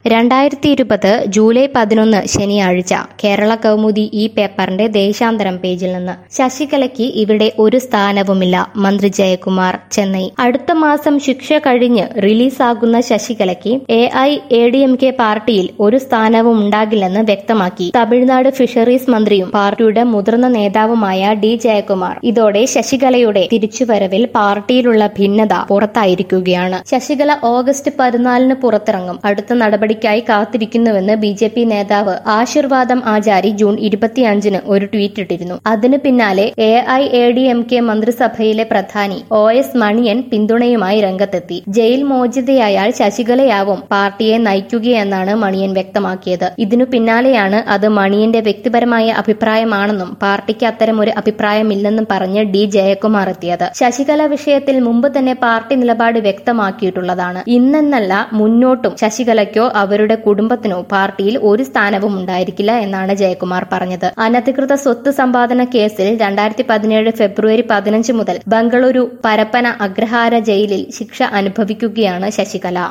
2020 July 11 ശനിയാഴ്ച കേരള കൗമുദി ഈ പേപ്പറിന്റെ ദേശാന്തരം പേജിൽ നിന്ന് ശശികലയ്ക്ക് ഇവിടെ ഒരു സ്ഥാനവുമില്ല മന്ത്രി ജയകുമാർ ചെന്നൈ. അടുത്ത മാസം ശിക്ഷ കഴിഞ്ഞ് റിലീസാകുന്ന ശശികലയ്ക്ക് AIADMK പാർട്ടിയിൽ ഒരു സ്ഥാനവും ഉണ്ടാകില്ലെന്ന് വ്യക്തമാക്കി തമിഴ്നാട് ഫിഷറീസ് മന്ത്രിയും പാർട്ടിയുടെ മുതിർന്ന നേതാവുമായ D. ജയകുമാർ. ഇതോടെ ശശികലയുടെ തിരിച്ചുവരവിൽ പാർട്ടിയിലുള്ള ഭിന്നത പുറത്തായിരിക്കുകയാണ്. ശശികല ഓഗസ്റ്റ് 14 പുറത്തിറങ്ങും. അടുത്ത നടപടിക്കായി കാത്തിരിക്കുന്നുവെന്ന് BJP നേതാവ് ആശീർവാദം ആചാരി ജൂൺ 25 ഒരു ട്വീറ്റ് ഇട്ടിരുന്നു. അതിനു പിന്നാലെ AIADMK മന്ത്രിസഭയിലെ പ്രധാനി OS മണിയൻ പിന്തുണയുമായി രംഗത്തെത്തി. ജയിൽ മോചിതയായാൽ ശശികലയാവും പാർട്ടിയെ നയിക്കുകയെന്നാണ് മണിയൻ വ്യക്തമാക്കിയത്. ഇതിനു പിന്നാലെയാണ് അത് മണിയന്റെ വ്യക്തിപരമായ അഭിപ്രായമാണെന്നും പാർട്ടിക്ക് അത്തരമൊരു അഭിപ്രായമില്ലെന്നും പറഞ്ഞ് D. ജയകുമാർ എത്തിയത്. ശശികല വിഷയത്തിൽ മുമ്പ് തന്നെ പാർട്ടി നിലപാട് വ്യക്തമാക്കിയിട്ടുള്ളതാണ്. ഇന്നെന്നല്ല മുന്നോട്ടും ശശികലയ്ക്കോ അവരുടെ കുടുംബത്തിനോ പാർട്ടിയിൽ ഒരു സ്ഥാനവും ഉണ്ടായിരിക്കില്ല എന്നാണ് ജയകുമാർ പറഞ്ഞത്. അനധികൃത സ്വത്ത് സമ്പാദന കേസിൽ 2017 ഫെബ്രുവരി 15 മുതൽ ബംഗളൂരു പരപ്പന അഗ്രഹാര ജയിലിൽ ശിക്ഷ അനുഭവിക്കുകയാണ് ശശികല.